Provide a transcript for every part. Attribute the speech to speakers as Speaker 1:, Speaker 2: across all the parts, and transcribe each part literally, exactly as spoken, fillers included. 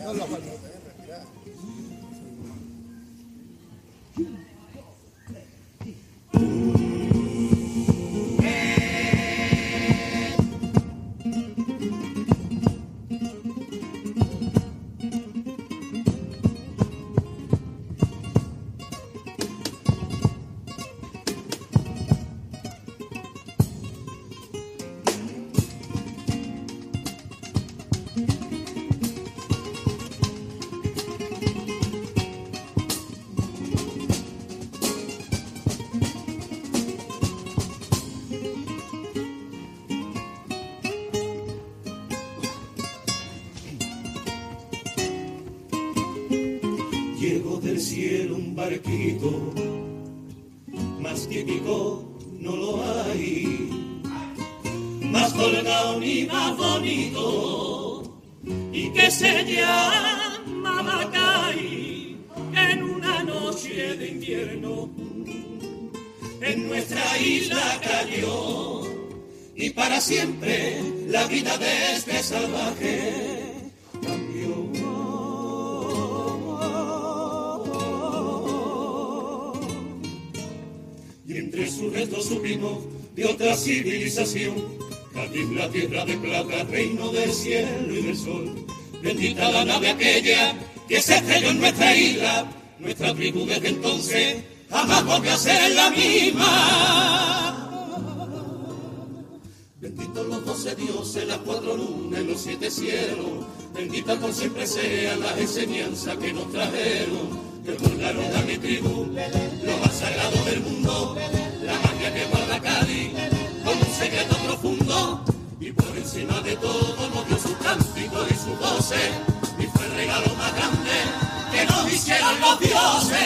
Speaker 1: Llegó del cielo un barquito, más típico no lo hay, más colgado ni más bonito, y que se llama Macay, en una noche de invierno, en nuestra isla cayó, y para siempre la vida de este salvaje cambió. Y entre sus restos supimos de otra civilización, Cádiz, la tierra de plata, reino del cielo y del sol. Bendita la nave aquella que se estrelló en nuestra isla, nuestra tribu desde entonces jamás volvió a ser la misma. Benditos los doce dioses, las cuatro lunas y los siete cielos, bendita por siempre sean las enseñanzas que nos trajeron, que otorgaron a mi tribu lo más sagrado del mundo, la magia que guarda Cádiz con un secreto profundo, y por encima de todo nos dio su cántico y su voces, y fue el regalo más grande que nos hicieron los dioses,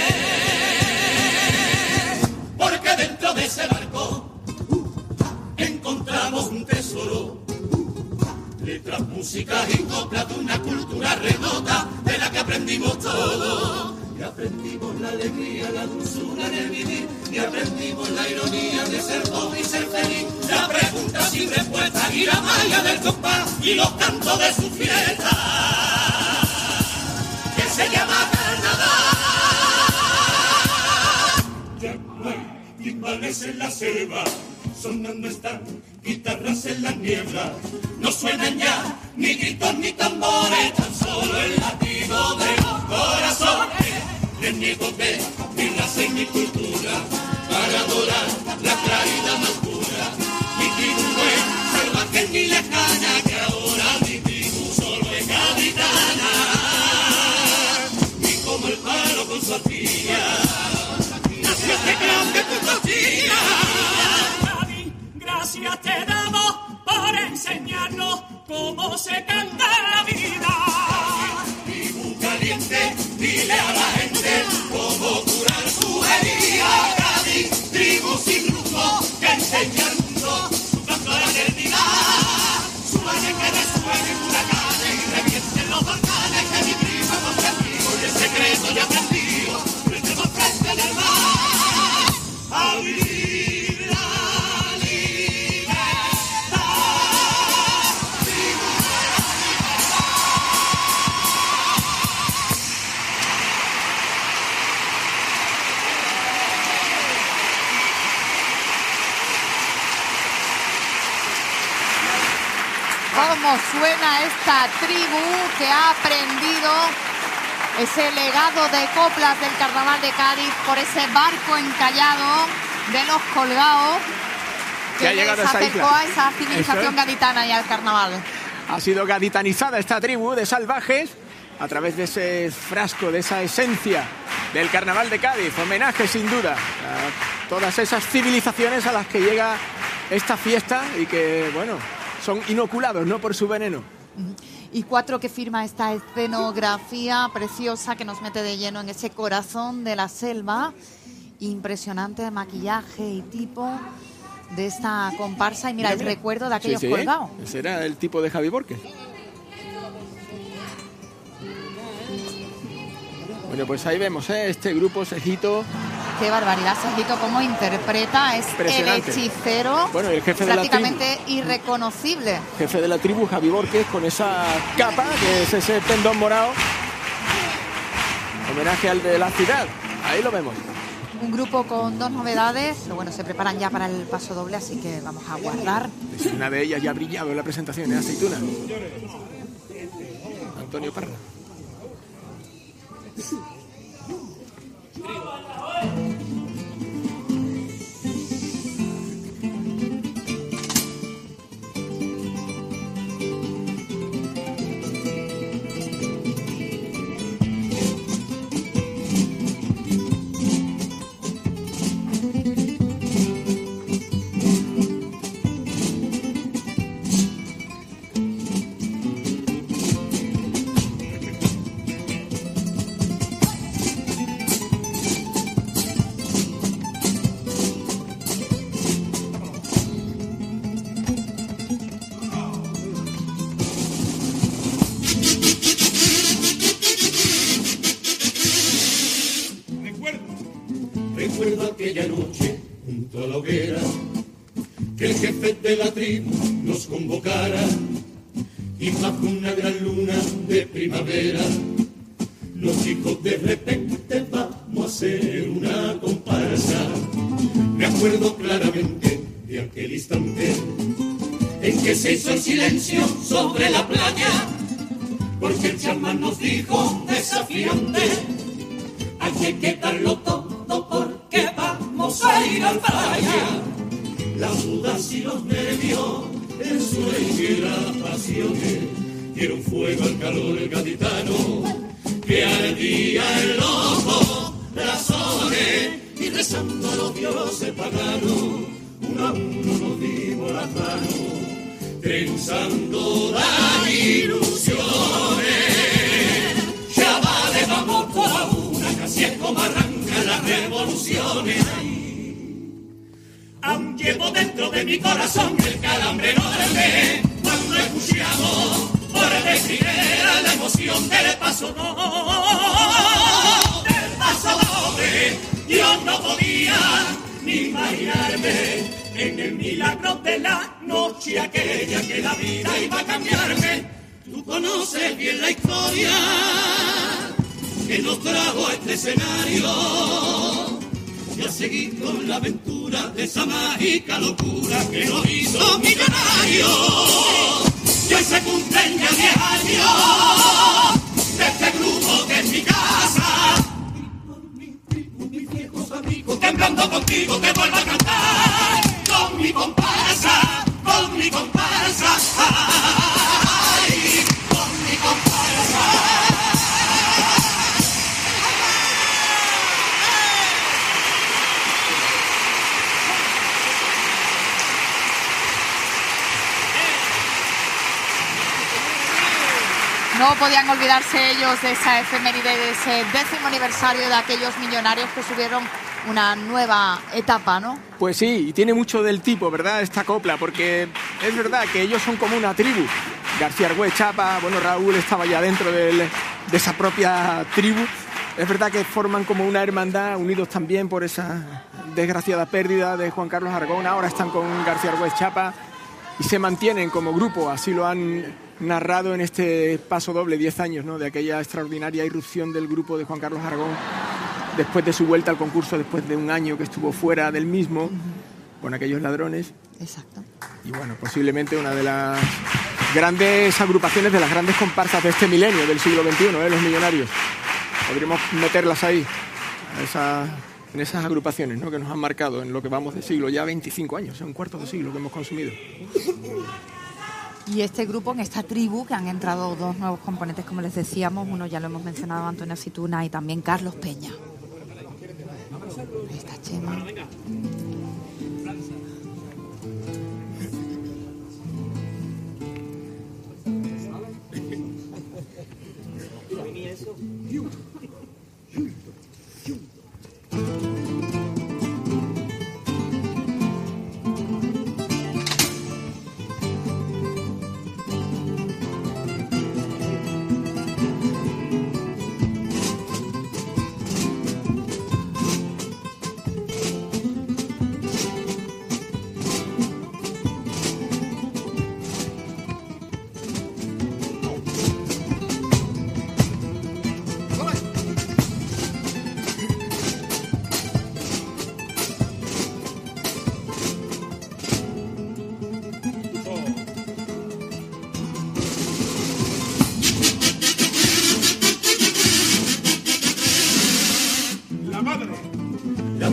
Speaker 1: porque dentro de ese barco encontramos un tesoro, letras, músicas y coplas de una cultura remota de la que aprendimos todo. Y aprendimos la alegría, la dulzura de vivir, y aprendimos la ironía de ser pobre y ser feliz, la pregunta sin respuesta y la magia del compás y los cantos de su fiesta, que se llama carnaval. Ya no hay timbales en la selva, sonando están guitarras en la niebla, no suenan ya ni gritos ni tambores, tan solo el latido de los corazones. Les niego fe, mi raza y mi cultura, para adorar la claridad más pura. Mi tribu no es salvaje ni lejana, que ahora mi tribu solo es gaditana. Y como el palo con su arcilla, nació este grande Potosía. Gracias te damos por enseñarnos cómo se canta la vida. Tribu caliente, dile a la gente cómo curar su herida. Cádiz, tribu sin grupo, que enseña al mundo su canto a la eternidad. Suene que resuene huracanes y revienten los volcanes, que mi tribu hemos aprendido y el secreto ya aprendido. Prendemos frente en el mar a vivir la libertad.
Speaker 2: Cómo suena esta tribu que ha aprendido ese legado de coplas del Carnaval de Cádiz por ese barco encallado de los colgados que,
Speaker 3: que ha llegado
Speaker 2: les
Speaker 3: a esa
Speaker 2: acercó
Speaker 3: isla.
Speaker 2: a esa civilización gaditana y al carnaval.
Speaker 3: Ha sido gaditanizada esta tribu de salvajes a través de ese frasco, de esa esencia del Carnaval de Cádiz. Homenaje sin duda a todas esas civilizaciones a las que llega esta fiesta y que, bueno, son inoculados, ¿no?, por su veneno.
Speaker 2: Y Cuatro, que firma esta escenografía preciosa que nos mete de lleno en ese corazón de la selva. Impresionante maquillaje y tipo de esta comparsa. Y mira, mira el mira. recuerdo de aquellos sí, sí. colgados.
Speaker 3: Ese era el tipo de Javi Borges. Bueno, pues ahí vemos, ¿eh?, este grupo Sejito
Speaker 2: qué barbaridad, Sergito, cómo interpreta, es el hechicero,
Speaker 3: bueno, el jefe
Speaker 2: prácticamente
Speaker 3: de la tribu,
Speaker 2: irreconocible.
Speaker 3: Jefe de la tribu, Javi Borges, con esa capa, que es ese pendón morado, homenaje al de la ciudad, ahí lo vemos.
Speaker 2: Un grupo con dos novedades, pero bueno, se preparan ya para el paso doble, así que vamos a guardar.
Speaker 3: Una de ellas ya ha brillado en la presentación, es Aceituna. Antonio Parra.
Speaker 1: Recuerdo aquella noche junto a la hoguera que el jefe de la tribu nos convocara y bajo una gran luna de primavera nos dijo de repente vamos a hacer una comparsa. Me acuerdo claramente de aquel instante en que se hizo el silencio sobre la playa, porque el chamán nos dijo desafiante: hay que quitarlo todo porque vamos a ir al playa. Las dudas y los nervios, el sueño y las pasiones dieron fuego al calor gaditano que ardía en los corazones, y rezando a los dioses paganos uno a uno nos dimos las manos, trenzando las ilusiones. Chavales, vamos toda una, que así es como arrancan las revoluciones. Aún llevo dentro de mi corazón el calambre enorme cuando escuchamos por describir la emoción del paso doble, del paso doble. Yo no podía ni imaginarme en el milagro de la noche aquella que la vida iba a cambiarme. Tú conoces bien la historia que nos trajo a este escenario, y a seguir con la aventura de esa mágica locura que nos hizo millonarios. Y hoy se cumplen ya diez años de este grupo que es mi casa, y por mi tribu, mis viejos amigos, temblando contigo te vuelvo a cantar con mi comparsa, con mi comparsa, ay, con mi comparsa.
Speaker 2: No podían olvidarse ellos de esa efeméride, de ese décimo aniversario de aquellos millonarios que subieron una nueva etapa, ¿no?
Speaker 3: Pues sí, y tiene mucho del tipo, ¿verdad?, esta copla, porque es verdad que ellos son como una tribu. García Argüez, Chapa, bueno, Raúl estaba ya dentro del, de esa propia tribu. Es verdad que forman como una hermandad, unidos también por esa desgraciada pérdida de Juan Carlos Aragón. Ahora están con García Argüez, Chapa, y se mantienen como grupo, así lo han narrado en este paso doble, diez años, ¿no?, de aquella extraordinaria irrupción del grupo de Juan Carlos Aragón después de su vuelta al concurso, después de un año que estuvo fuera del mismo, uh-huh, con aquellos ladrones.
Speaker 2: Exacto.
Speaker 3: Y bueno, posiblemente una de las grandes agrupaciones, de las grandes comparsas de este milenio, del siglo veintiuno, ¿eh?, los millonarios. Podríamos meterlas ahí, a esa, en esas agrupaciones, ¿no?, que nos han marcado en lo que vamos de siglo, ya veinticinco años, un cuarto de siglo que hemos consumido.
Speaker 2: Y este grupo, en esta tribu, que han entrado dos nuevos componentes, como les decíamos, uno ya lo hemos mencionado, Antonio Aceituna, y también Carlos Peña. Ahí está Chema.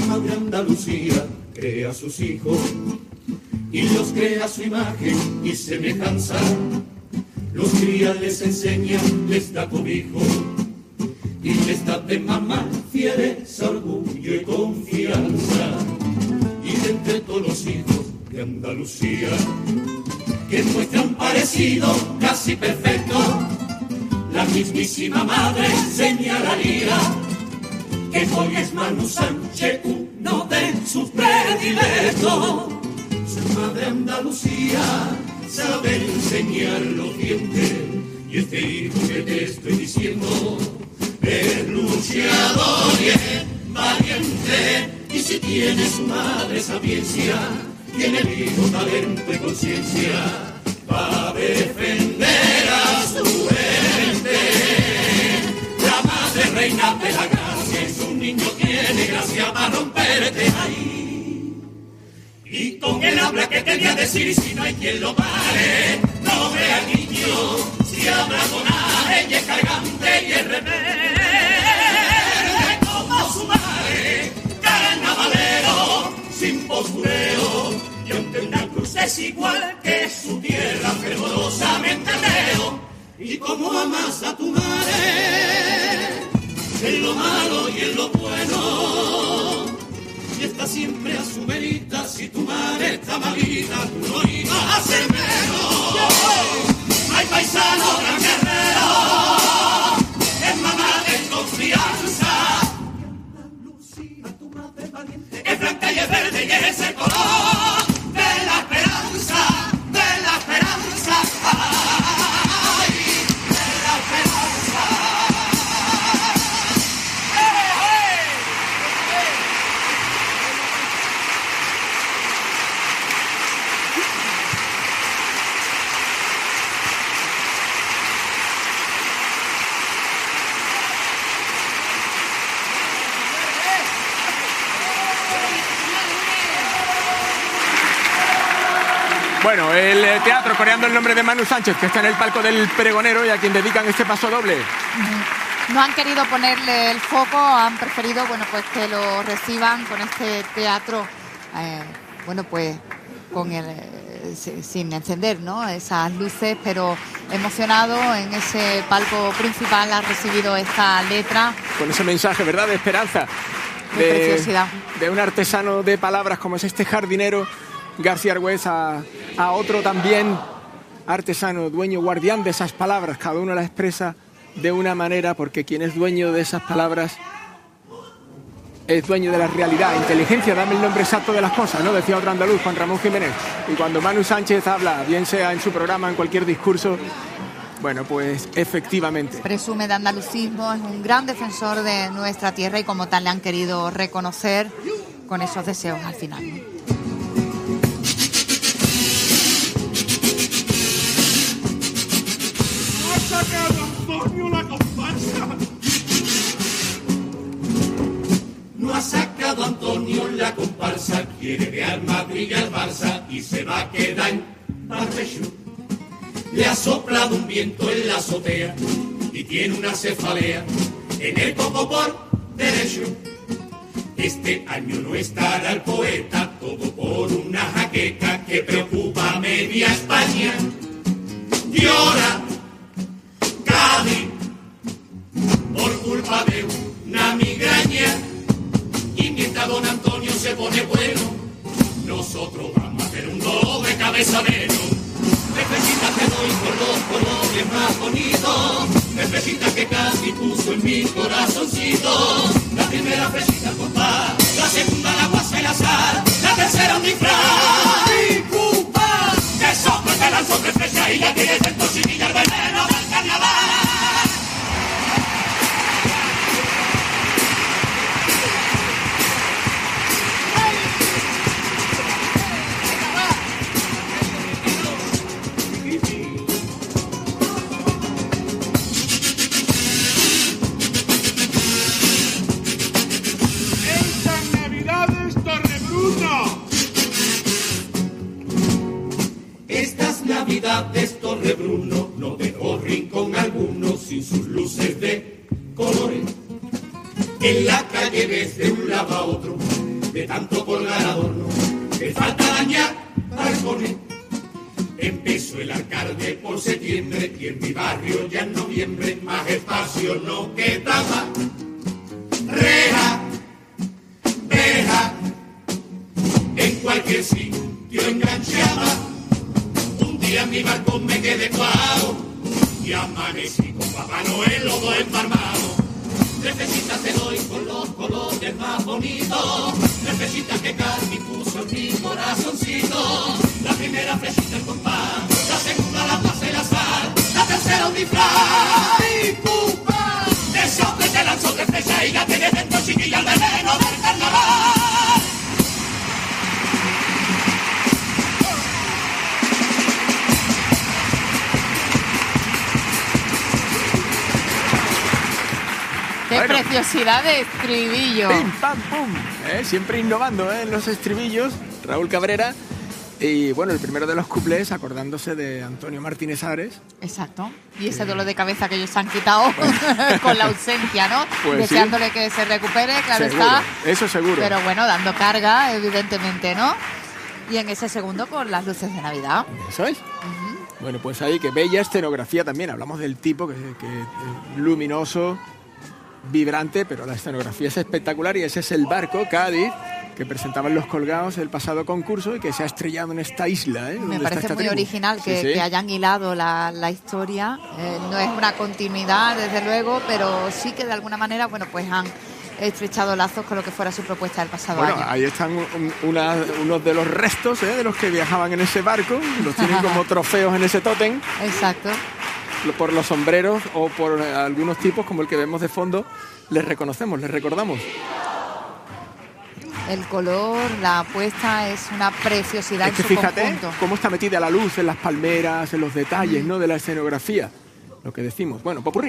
Speaker 1: Madre Andalucía crea a sus hijos y los crea a su imagen y semejanza. Los cría, les enseña, les da cobijo y les da de mamá fiereza, orgullo y confianza. Y de entre todos los hijos de Andalucía que muestran parecido casi perfecto, la mismísima madre señalaría que hoy es Manu Sánchez uno de sus predilectos. Su madre Andalucía sabe enseñar los dientes y este hijo que te estoy diciendo es luchador y es valiente, y si tiene su madre sapiencia, tiene el hijo talento y conciencia para defender a su gente. La madre reina de la gracia y su niño tiene gracia para romperte ahí. Y con el habla que te voy a decir, si no hay quien lo pare, no vea al niño, si habla con A, ella es cargante y es rebelde como su madre, carnavalero, sin postureo, y aunque una cruz es igual que su tierra, fervorosamente leo. Y como amas a tu madre, en lo malo y en lo bueno, y está siempre a su verita, si tu madre está malita, tú no ibas a ser menos. Hay paisano, gran guerrero, es mamá de confianza. Lucía, tu madre valiente, es blanca y es verde y es el color de la esperanza, de la esperanza, ay, de la esperanza.
Speaker 3: Bueno, el teatro coreando el nombre de Manu Sánchez, que está en el palco del Pregonero y a quien dedican este paso doble.
Speaker 2: No han querido ponerle el foco, han preferido, bueno, pues que lo reciban con este teatro, eh, bueno, pues con el, eh, sin encender, ¿no?, esas luces, pero emocionado en ese palco principal ha recibido esta letra.
Speaker 3: Con ese mensaje, ¿verdad?, de esperanza.
Speaker 2: De, de preciosidad.
Speaker 3: De un artesano de palabras como es este jardinero García Argüez, a, a otro también artesano, dueño, guardián de esas palabras. Cada uno las expresa de una manera, porque quien es dueño de esas palabras es dueño de la realidad. Inteligencia, dame el nombre exacto de las cosas, ¿no?, decía otro andaluz, Juan Ramón Jiménez. Y cuando Manu Sánchez habla, bien sea en su programa, en cualquier discurso, bueno, pues efectivamente.
Speaker 2: Presume de andalucismo, es un gran defensor de nuestra tierra y como tal le han querido reconocer con esos deseos al final, ¿no?
Speaker 1: No ha sacado Antonio la comparsa, quiere ver Madrid al Barça y se va a quedar en Barrecho. Le ha soplado un viento en la azotea y tiene una cefalea en el coco por derecho. Este año no estará el poeta, todo por una jaqueca que preocupa a media España. Llora Cádiz por culpa de una migraña. Y mientras don Antonio se pone bueno, nosotros vamos a hacer un doble cabeza menos. Necesitas que doy por los colores más bonitos, necesitas que casi puso en mi corazoncito. La primera fresita con paz, la segunda la guasa y la sal, la tercera un disfraz y culpa. Que sopla que lanzó tres flechas y ya tiene dentro chiquilla el veneno del carnaval. Navidades Torrebruno no dejó rincón alguno sin sus luces de colores. En la calle desde un lado a otro tanto colgar adorno, que falta dañar balcones. Empezó el alcalde por septiembre y en mi barrio ya en noviembre más espacio no quedaba. Reja, reja, en cualquier sitio enganchaba. Un día mi balcón me quedé claro y amanecí con Papá Noel los dos embarmados. Necesitas te doy con los colores más bonitos. Necesitas que Cádiz puso en mi corazoncito. La primera flechita el compás, la segunda la paz el azar, la tercera un disfraz y pum pam. De sobre te lanzó de flecha y la tienes dentro, chiquilla, el veneno del carnaval.
Speaker 2: ¡Qué bueno, preciosidad de estribillo!
Speaker 3: ¡Pim, pam, pum! ¿Eh? Siempre innovando, ¿eh? En los estribillos, Raúl Cabrera. Y bueno, el primero de los cuplés acordándose de Antonio Martínez Ares.
Speaker 2: Exacto. Y ese dolor de cabeza que ellos han quitado con la ausencia, ¿no?
Speaker 3: Pues
Speaker 2: deseándole
Speaker 3: sí,
Speaker 2: que se recupere, claro
Speaker 3: seguro,
Speaker 2: está.
Speaker 3: Eso seguro.
Speaker 2: Pero bueno, dando carga, evidentemente, ¿no? Y en ese segundo con las luces de Navidad.
Speaker 3: Eso es. Uh-huh. Bueno, pues ahí, que bella escenografía también. Hablamos del tipo, que, que es luminoso, vibrante, pero la escenografía es espectacular y ese es el barco Cádiz que presentaban los colgados el pasado concurso y que se ha estrellado en esta isla. ¿eh?
Speaker 2: Me parece muy
Speaker 3: tribu.
Speaker 2: original que,
Speaker 3: sí, sí.
Speaker 2: que hayan hilado la, la historia. Eh, no es una continuidad, desde luego, pero sí que de alguna manera, bueno, pues han estrechado lazos con lo que fuera su propuesta del pasado
Speaker 3: bueno,
Speaker 2: año.
Speaker 3: Ahí están un, una, unos de los restos ¿eh? de los que viajaban en ese barco, los tienen como trofeos en ese tótem.
Speaker 2: Exacto.
Speaker 3: Por los sombreros o por algunos tipos como el que vemos de fondo, les reconocemos, les recordamos.
Speaker 2: El color, la apuesta es una preciosidad.
Speaker 3: Es que
Speaker 2: en su
Speaker 3: fíjate
Speaker 2: conjunto.
Speaker 3: Cómo está metida la luz en las palmeras, en los detalles, ¿no? De la escenografía. Lo que decimos. Bueno, popurrí.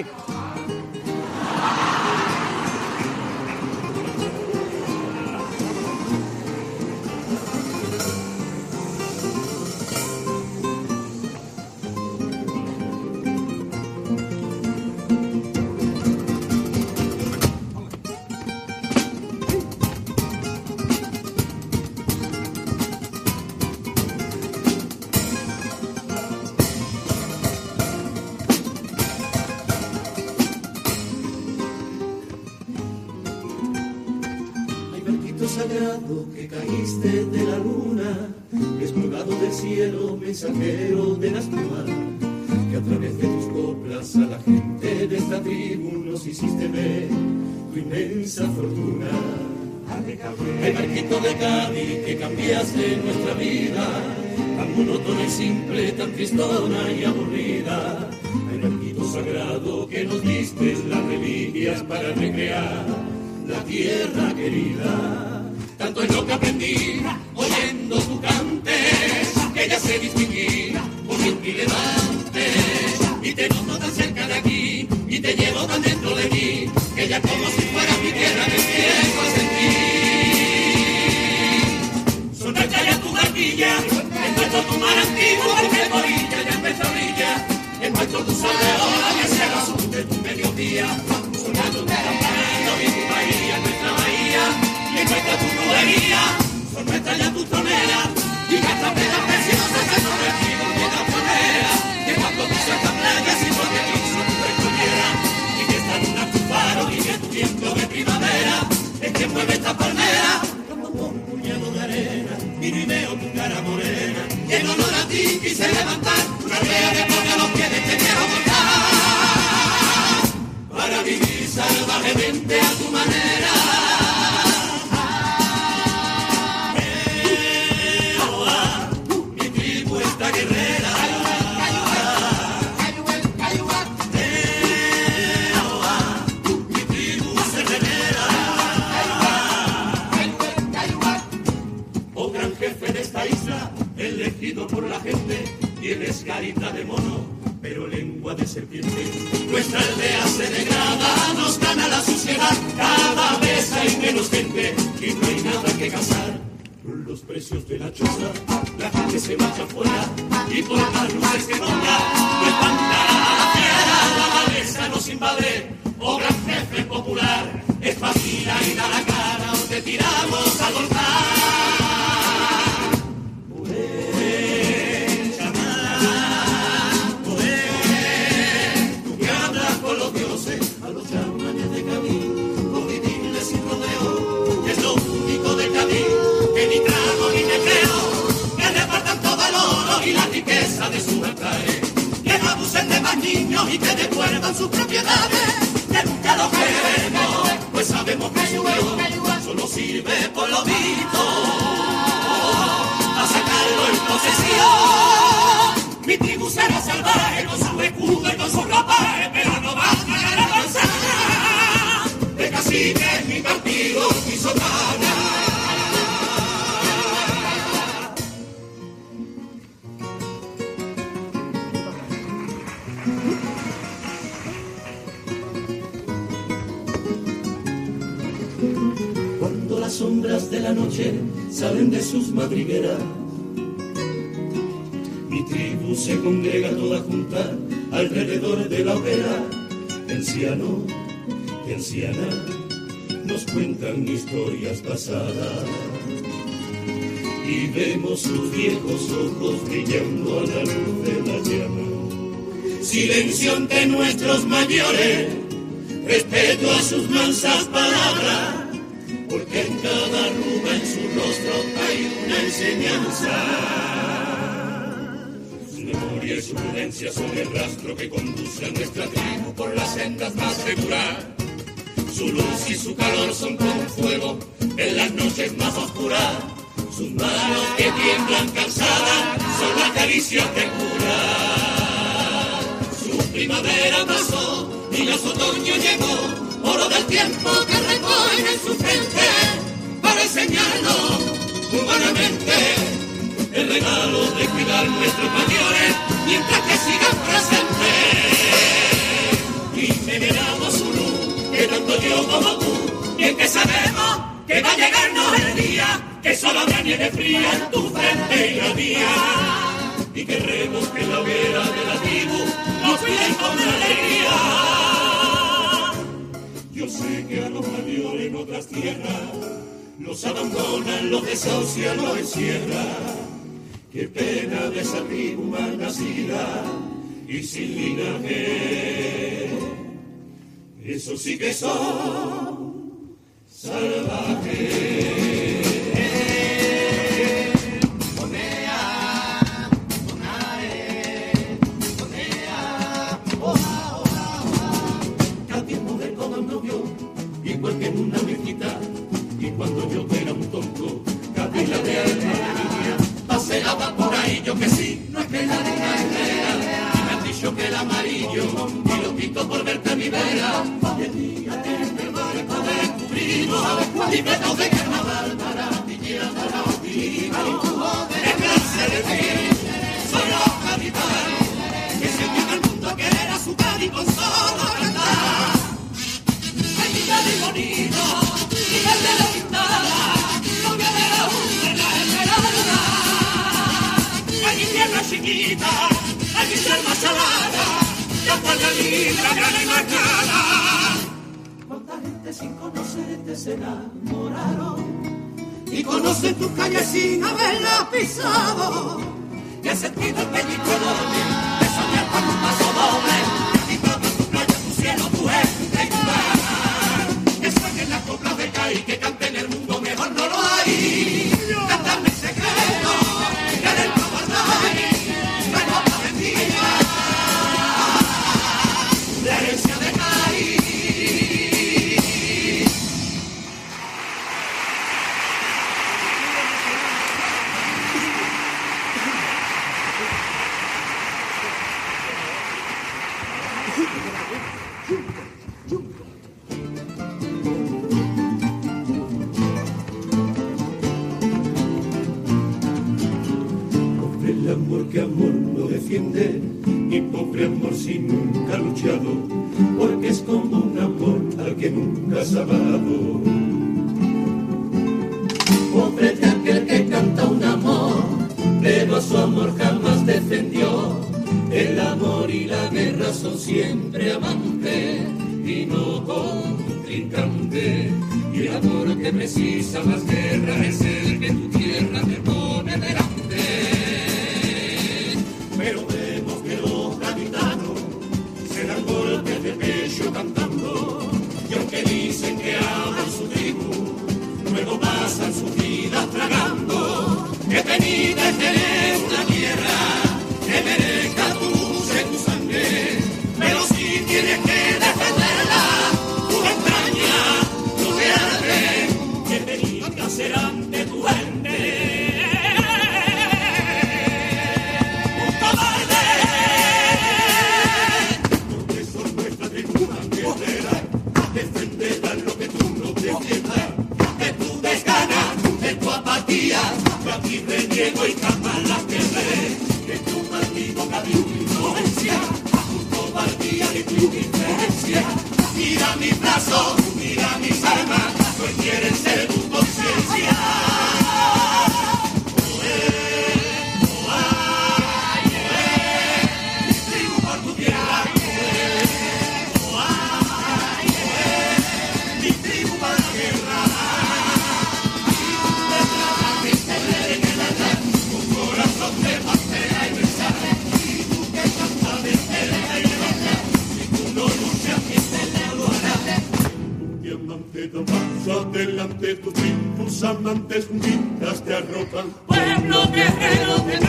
Speaker 1: Sagrado que caíste de la luna, descolgado del cielo, mensajero de la espuma, que a través de tus coplas a la gente de esta tribu nos hiciste ver tu inmensa fortuna. El barquito de Cádiz que cambiaste nuestra vida, tan monótona y simple, tan tristona y aburrida. El barquito sagrado que nos diste las reliquias para recrear la tierra querida. Tanto es lo que aprendí, oyendo tu cante, que ya sé distinguir por mi levante. Y te noto tan cerca de aquí, y te llevo tan dentro de mí, que ya como si fuera mi tierra me empiezo a sentir. Sonrecha ya tu barquilla, en nuestro tu mar antiguo, porque orilla ya empezó a brillar. En nuestro tu sol de hora, que sea el azul de tu mediodía. Sonando tu campana, vi tu bahía, nuestra bahía. Y en nuestra tu tubería, son nuestras ya tus troneras, y nuestras penas preciosas que nos reciben de la manera, que cuando tú seas tan playa, si no te quiso tu escollera, y que esta luna tu faro, y que tu viento de primavera, es que mueve esta palmera, como con un puñado de arena, y no veo tu cara morena, y en honor a ti quise levantar, una aldea que pone a los pies de este viejo volcán, para vivir salvajemente a tu manera. Elegido por la gente, tienes carita de mono, pero lengua de serpiente. Nuestra aldea se degrada, nos gana la suciedad, cada vez hay menos gente y no hay nada que cazar. Por los precios de la choza, la gente se marcha afuera y por las luces que ponga, no espantará a la fiera. La maleza nos invade, oh gran jefe popular, espabila y da la cara o te tiramos al volcán. devuelvan sus propiedades, que nunca lo queremos, pues sabemos que su Dios solo sirve por lo visto, a sacarlo en posesión. Mi tribu será salvaje con su escudo y con su ropaje, pero no va a ganar a avanzar. De cacique mi partido quiso ganar. Cuando las sombras de la noche salen de sus madrigueras, mi tribu se congrega toda junta alrededor de la hoguera. Anciano y anciana nos cuentan historias pasadas y vemos sus viejos ojos brillando a la luz de la llama. Silencio ante nuestros mayores, respeto a sus mansas palabras, porque en cada arruga en su rostro hay una enseñanza. Su memoria y su prudencia son el rastro que conduce a nuestra tribu por las sendas más seguras. Su luz y su calor son como fuego en las noches más oscuras. Sus manos que tiemblan cansadas son la caricia que cura. Su primavera pasó y los otoño llegó, oro del tiempo que recogen en su frente para enseñarnos humanamente el regalo de cuidar nuestros mayores mientras que sigan presentes. Y veneramos su luz, que tanto yo como tú, bien que sabemos que va a llegarnos el día que solo habrá nieve fría en tu frente y la mía. Y queremos que la hoguera de la tribu nos cuiden con alegría. Yo sé que a los mayores en otras tierras los abandonan, los desahucian, los encierran. Qué pena de esa tribu mal nacida y sin linaje. Eso sí que son salvajes. Igual que en una mezquita, y cuando yo era un tonto, capilla de alma niña, paseaba por ahí yo que sí, no es que la luna es real, y me han dicho que el amarillo, y lo quito por verte a mi vera, y el día que me marco descubrimos, libretos de carnaval para pillear para los vivos, en clase de ti, soy los capitanes, que se envían al mundo a querer a su Cádiz con solo cantar. Y bonito, y verde la pintada, novia de la una en la esmeralda. Hay tierra chiquita, hay que ser más salada, la cuarta linda, gran y marcada. Cuánta gente sin conocerte se enamoraron y conocen tus calles sin haberlas pisado. Que he sentido el pellizco enorme de soñar con un paso doble y todo tu playa, tu cielo, tu gente y tu mar. Las coplas de Cádiz que canten el mundo mejor no lo hay. Cántame en secreto, que del Cabalday, la copa vendida, la herencia de Cádiz. El amor que amor no defiende, y pobre amor si nunca ha luchado, porque es como un amor al que nunca has amado. Pobre de aquel que canta un amor, pero su amor jamás defendió. El amor y la guerra son siempre amantes y no contrincantes. Y el amor que precisa más guerra es el que tu tierra te pone delante. Pero vemos que los gaditanos se dan golpes de pecho cantando, y aunque dicen que aman su tribu, luego pasan su vida tragando. Que venida es tener una tierra que merezca tu dulce tu sangre, pero si tienes que defenderla, tu entraña, tu arde, que te diga ser ante tu gente. Un cobarde, porque son nuestra tribuna guerrera, defenderán lo que tú no defiendas, de tu desgana, de tu apatía, yo aquí reniego y jamás la querré, de tu maldito cabello y influencia, tu cobardía y tu indiferencia. Mira mis brazos, mira mis armas, no quieren ser tu conciencia. Adelante tus tribus amantes juntitas te arropan. Pueblo guerrero de